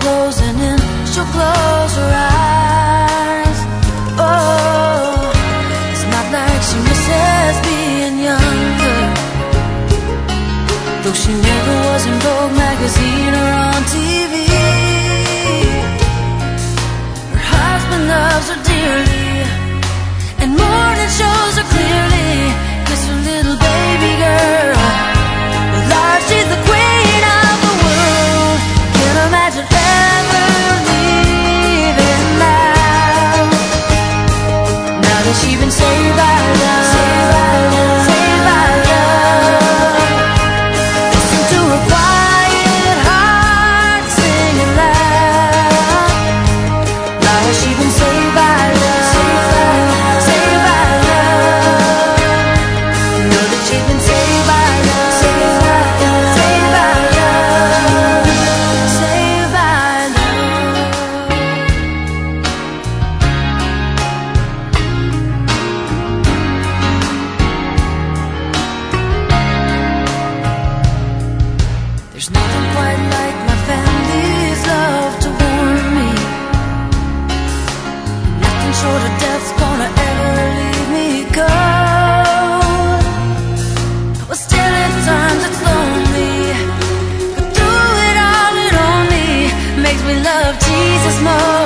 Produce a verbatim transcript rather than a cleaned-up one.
closing in, she'll close her eyes. Oh, it's not like she misses being younger, though she never was in Vogue magazine or on T V. Her husband loves her dearly, and morning shows her clearly. Kiss her little baby girl, with life she's the queen of the world. Can't imagine ever leaving now. Now that she's been saved by love, saved by love, saved by love. Listen to her quiet heart singing loud. Now that she's been saved by love, saved by love, saved by love. Know that she's been saved by love, saved by love, saved by love, saved by love. There's nothing quite like my family's love to warm me. Nothing short of death's gonna ever leave me cold. But still at times it's lonely, but through it all it only makes me love Jesus more.